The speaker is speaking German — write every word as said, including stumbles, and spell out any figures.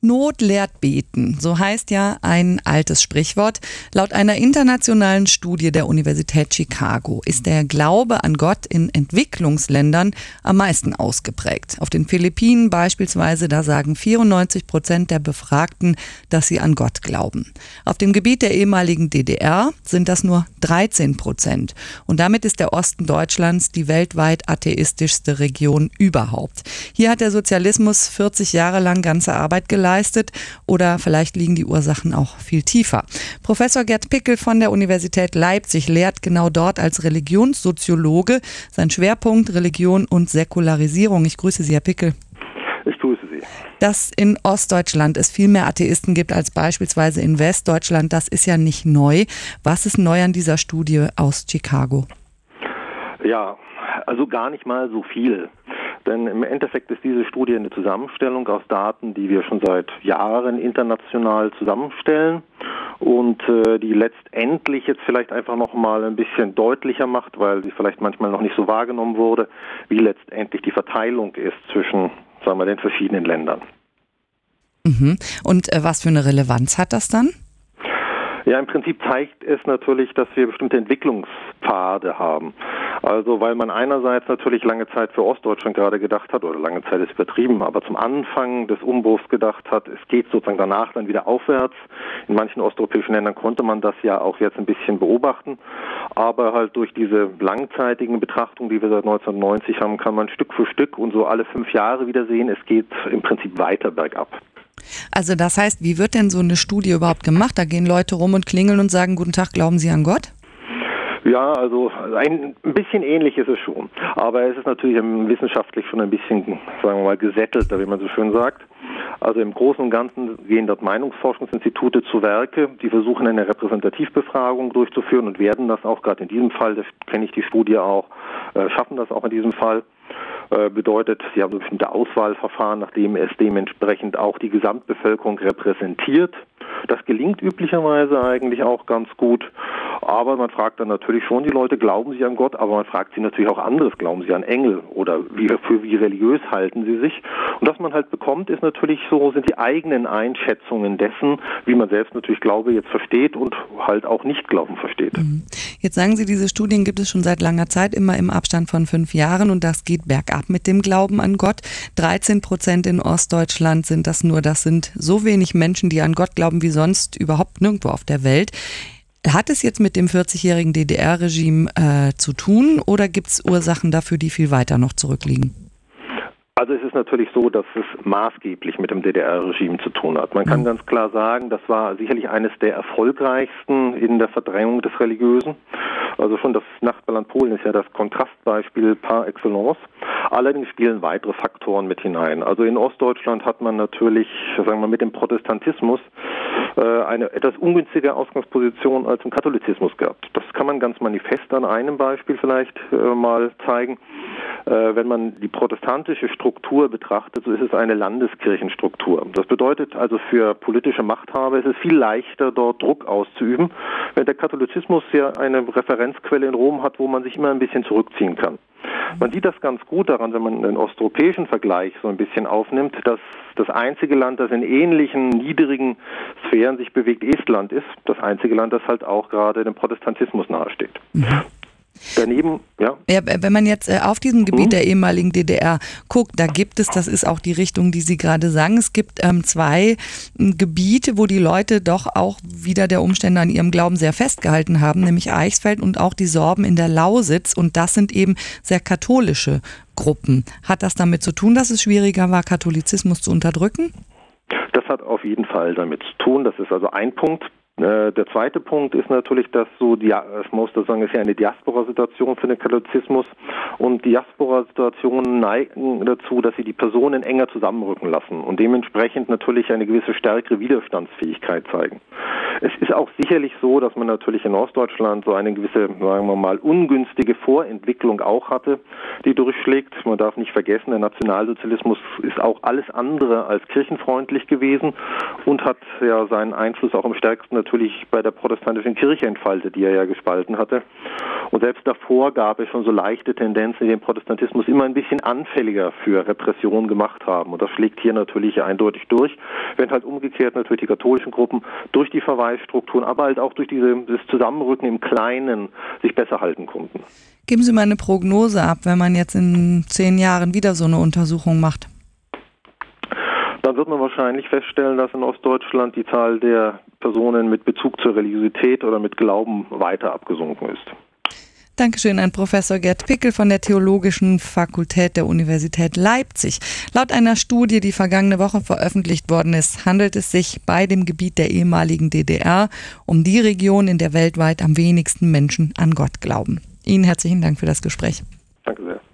Not lehrt beten, so heißt ja ein altes Sprichwort. Laut einer internationalen Studie der Universität Chicago ist der Glaube an Gott in Entwicklungsländern am meisten ausgeprägt. Auf den Philippinen beispielsweise, da sagen vierundneunzig Prozent der Befragten, dass sie an Gott glauben. Auf dem Gebiet der ehemaligen D D R sind das nur dreizehn Prozent. Und damit ist der Osten Deutschlands die weltweit atheistischste Region überhaupt. Hier hat der Sozialismus vierzig Jahre lang ganze Arbeit geleistet, oder vielleicht liegen die Ursachen auch viel tiefer. Professor Gerd Pickel von der Universität Leipzig lehrt genau dort als Religionssoziologe. Sein Schwerpunkt Religion und Säkularisierung. Ich grüße Sie, Herr Pickel. Ich grüße Sie. Dass in Ostdeutschland es viel mehr Atheisten gibt als beispielsweise in Westdeutschland, das ist ja nicht neu. Was ist neu an dieser Studie aus Chicago? Ja, also gar nicht mal so viel. Denn im Endeffekt ist diese Studie eine Zusammenstellung aus Daten, die wir schon seit Jahren international zusammenstellen und äh, die letztendlich jetzt vielleicht einfach noch mal ein bisschen deutlicher macht, weil sie vielleicht manchmal noch nicht so wahrgenommen wurde, wie letztendlich die Verteilung ist zwischen, sagen wir, den verschiedenen Ländern. Mhm. Und äh, was für eine Relevanz hat das dann? Ja, im Prinzip zeigt es natürlich, dass wir bestimmte Entwicklungspfade haben. Also weil man einerseits natürlich lange Zeit für Ostdeutschland gerade gedacht hat, oder lange Zeit ist übertrieben, aber zum Anfang des Umbruchs gedacht hat, es geht sozusagen danach dann wieder aufwärts. In manchen osteuropäischen Ländern konnte man das ja auch jetzt ein bisschen beobachten. Aber halt durch diese langzeitigen Betrachtungen, die wir seit neunzehnhundertneunzig haben, kann man Stück für Stück und so alle fünf Jahre wieder sehen, es geht im Prinzip weiter bergab. Also das heißt, wie wird denn so eine Studie überhaupt gemacht? Da gehen Leute rum und klingeln und sagen, guten Tag, glauben Sie an Gott? Ja, also ein bisschen ähnlich ist es schon. Aber es ist natürlich wissenschaftlich schon ein bisschen, sagen wir mal, gesättelter, wie man so schön sagt. Also im Großen und Ganzen gehen dort Meinungsforschungsinstitute zu Werke, die versuchen eine Repräsentativbefragung durchzuführen und werden das auch gerade in diesem Fall, das kenne ich die Studie auch, äh, schaffen das auch in diesem Fall. Äh, bedeutet, sie haben bestimmte Auswahlverfahren, nachdem es dementsprechend auch die Gesamtbevölkerung repräsentiert. Das gelingt üblicherweise eigentlich auch ganz gut, aber man fragt dann natürlich schon die Leute, glauben sie an Gott, aber man fragt sie natürlich auch anderes, glauben sie an Engel oder wie, für wie religiös halten sie sich? Und was man halt bekommt, ist natürlich so, sind die eigenen Einschätzungen dessen, wie man selbst natürlich Glaube jetzt versteht und halt auch Nicht-Glauben versteht. Jetzt sagen Sie, diese Studien gibt es schon seit langer Zeit, immer im Abstand von fünf Jahren und das geht bergab mit dem Glauben an Gott. dreizehn Prozent in Ostdeutschland sind das nur, das sind so wenig Menschen, die an Gott glauben wie sonst überhaupt nirgendwo auf der Welt. Hat es jetzt mit dem vierzigjährigen D D R-Regime äh, zu tun oder gibt es Ursachen dafür, die viel weiter noch zurückliegen? Also es ist natürlich so, dass es maßgeblich mit dem D D R-Regime zu tun hat. Man kann ganz klar sagen, das war sicherlich eines der erfolgreichsten in der Verdrängung des Religiösen. Also schon das Nachbarland Polen ist ja das Kontrastbeispiel par excellence. Allerdings spielen weitere Faktoren mit hinein. Also in Ostdeutschland hat man natürlich, sagen wir mal, mit dem Protestantismus äh, eine etwas ungünstige Ausgangsposition als im Katholizismus gehabt. Das kann man ganz manifest an einem Beispiel vielleicht äh, mal zeigen. Äh, wenn man die protestantische Struktur betrachtet, so ist es eine Landeskirchenstruktur. Das bedeutet also für politische Machthaber ist es viel leichter, dort Druck auszuüben, wenn der Katholizismus ja eine Referenzquelle in Rom hat, wo man sich immer ein bisschen zurückziehen kann. Man sieht das ganz gut daran, wenn man den osteuropäischen Vergleich so ein bisschen aufnimmt, dass das einzige Land, das in ähnlichen niedrigen Sphären sich bewegt, Estland ist. Das einzige Land, das halt auch gerade dem Protestantismus nahesteht. Mhm. Daneben, ja. ja. Wenn man jetzt äh, auf diesem Gebiet mhm. der ehemaligen D D R guckt, da gibt es, das ist auch die Richtung, die Sie gerade sagen, es gibt ähm, zwei äh, Gebiete, wo die Leute doch auch wieder der Umstände an ihrem Glauben sehr festgehalten haben, nämlich Eichsfeld und auch die Sorben in der Lausitz, und das sind eben sehr katholische Gruppen. Hat das damit zu tun, dass es schwieriger war, Katholizismus zu unterdrücken? Das hat auf jeden Fall damit zu tun, das ist also ein Punkt. Der zweite Punkt ist natürlich, dass so, die, ich muss da sagen, es ist ja eine Diaspora-Situation für den Katholizismus, und Diaspora-Situationen neigen dazu, dass sie die Personen enger zusammenrücken lassen und dementsprechend natürlich eine gewisse stärkere Widerstandsfähigkeit zeigen. Es ist auch sicherlich so, dass man natürlich in Ostdeutschland so eine gewisse, sagen wir mal, ungünstige Vorentwicklung auch hatte, die durchschlägt. Man darf nicht vergessen, der Nationalsozialismus ist auch alles andere als kirchenfreundlich gewesen und hat ja seinen Einfluss auch am stärksten natürlich bei der protestantischen Kirche entfaltet, die er ja gespalten hatte. Und selbst davor gab es schon so leichte Tendenzen, die den Protestantismus immer ein bisschen anfälliger für Repression gemacht haben. Und das schlägt hier natürlich eindeutig durch, wenn halt umgekehrt natürlich die katholischen Gruppen durch die Verweisstrukturen, aber halt auch durch diese, das Zusammenrücken im Kleinen sich besser halten konnten. Geben Sie mal eine Prognose ab, wenn man jetzt in zehn Jahren wieder so eine Untersuchung macht. Dann wird man wahrscheinlich feststellen, dass in Ostdeutschland die Zahl der Personen mit Bezug zur Religiosität oder mit Glauben weiter abgesunken ist. Dankeschön an Professor Gerd Pickel von der Theologischen Fakultät der Universität Leipzig. Laut einer Studie, die vergangene Woche veröffentlicht worden ist, handelt es sich bei dem Gebiet der ehemaligen D D R um die Region, in der weltweit am wenigsten Menschen an Gott glauben. Ihnen herzlichen Dank für das Gespräch. Danke sehr.